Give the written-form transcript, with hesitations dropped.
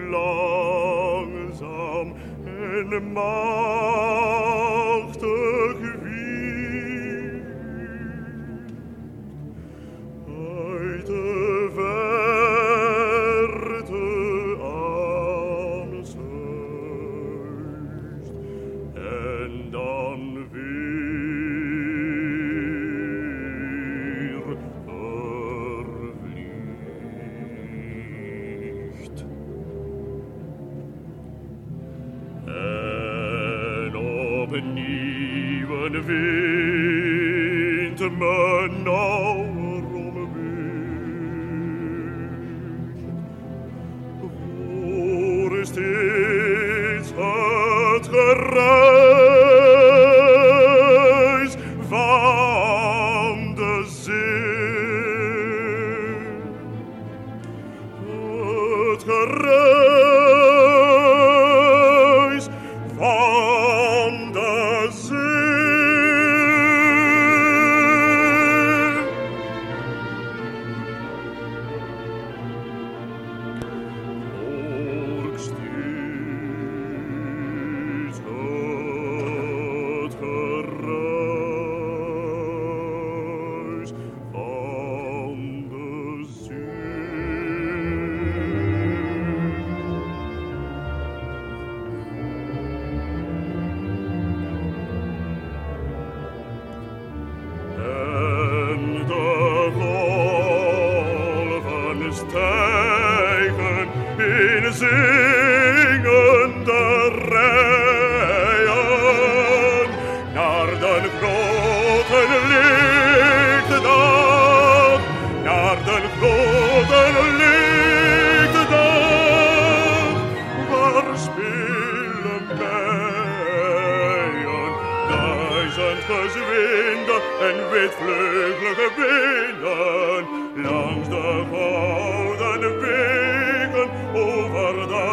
langzaam en machtig wierd. Uit de verte aanzuist en dan weer vervliegt. En opnieuw een wind me nauwer omweegt. Hoor steeds het geruis van de zee. Het geruis van de zee. Hoor steeds het geruis van de zee. En de golven stijgen in zingende rijen naar de grote lichtdag, naar de grote lichtdag, waar spelen bijen duizend gezwinde en witvleuglige winden langs de gouden wegen over de